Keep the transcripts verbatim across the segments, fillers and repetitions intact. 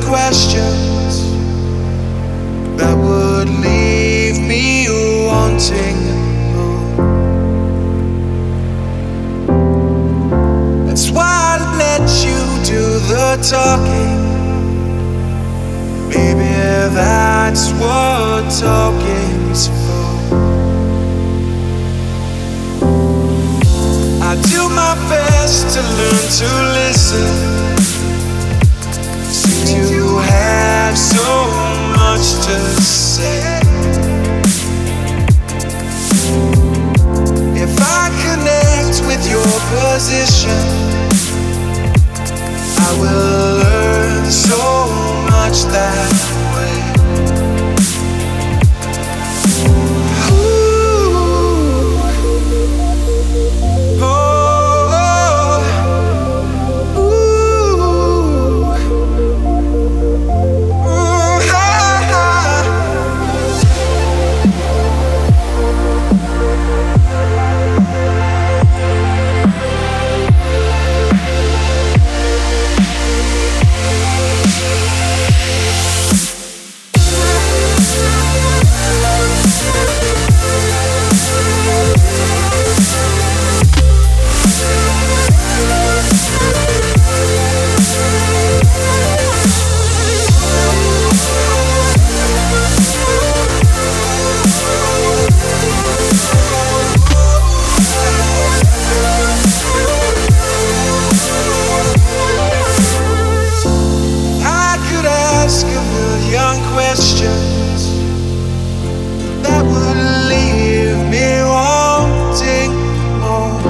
questions that would leave me wanting more. That's why I let you do the talking. Maybe that's what talking's for. I do my best to learn to listen. Seem to have so much to say. If I connect with your position, I will learn so much that way. Questions that would leave me wanting more.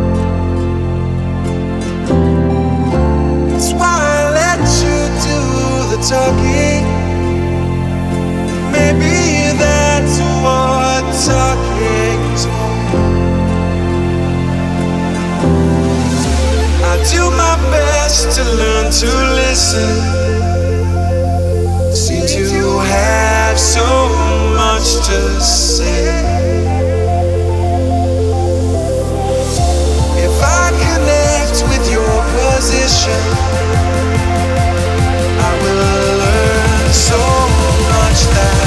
That's why I let you do the talking. Maybe that's what talking's for. I do my best to learn to listen. Seem to have so much to say. If I connect with your position, I will learn so much that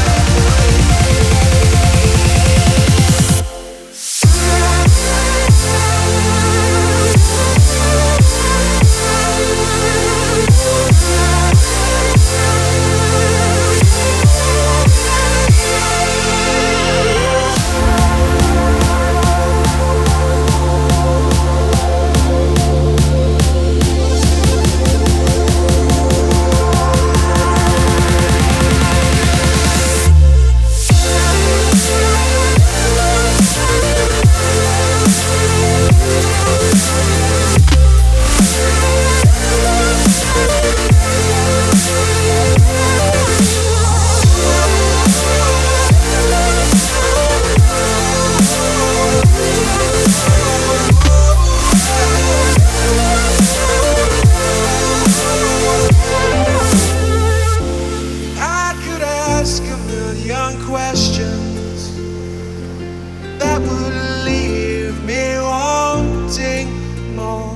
questions that would leave me wanting more.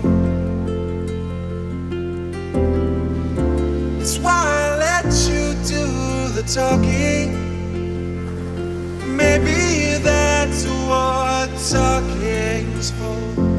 That's why I let you do the talking. Maybe that's what talking's for.